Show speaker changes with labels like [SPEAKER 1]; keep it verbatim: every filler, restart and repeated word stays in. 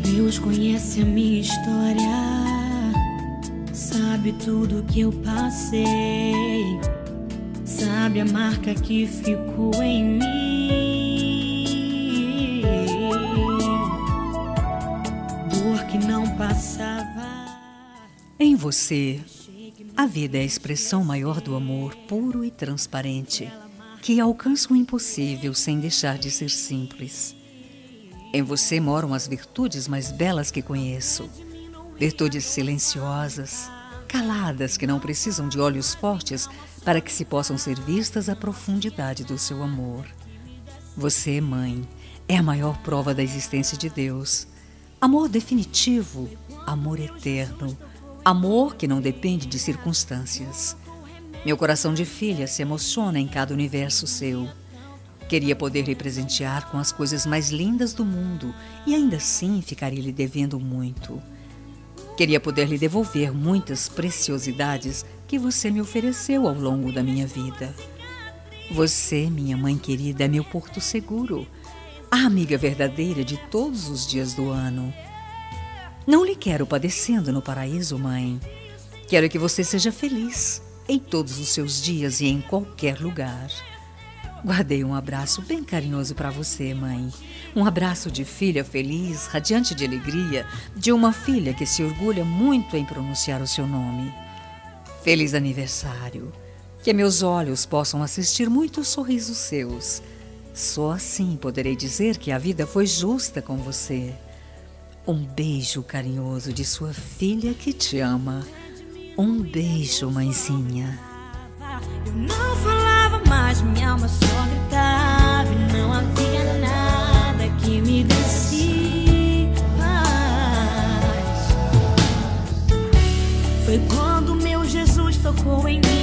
[SPEAKER 1] Deus conhece a minha história, sabe tudo que eu passei, sabe a marca que ficou em mim, dor que não passava.
[SPEAKER 2] Em você, a vida é a expressão maior do amor puro e transparente, que alcança o impossível sem deixar de ser simples. Em você moram as virtudes mais belas que conheço, virtudes silenciosas, caladas, que não precisam de olhos fortes para que se possam ser vistas a profundidade do seu amor. Você, mãe, é a maior prova da existência de Deus. Amor definitivo, amor eterno, amor que não depende de circunstâncias. Meu coração de filha se emociona em cada universo seu. Queria poder lhe presentear com as coisas mais lindas do mundo e ainda assim ficaria lhe devendo muito. Queria poder lhe devolver muitas preciosidades que você me ofereceu ao longo da minha vida. Você, minha mãe querida, é meu porto seguro, a amiga verdadeira de todos os dias do ano. Não lhe quero padecendo no paraíso, mãe. Quero que você seja feliz em todos os seus dias e em qualquer lugar. Guardei um abraço bem carinhoso para você, mãe. Um abraço de filha feliz, radiante de alegria, de uma filha que se orgulha muito em pronunciar o seu nome. Feliz aniversário. Que meus olhos possam assistir muitos sorrisos seus. Só assim poderei dizer que a vida foi justa com você. Um beijo carinhoso de sua filha que te ama. Um beijo, mãezinha.
[SPEAKER 1] Eu não falava mais, minha alma só gritava, e não havia nada que me desse paz. Foi quando meu Jesus tocou em mim.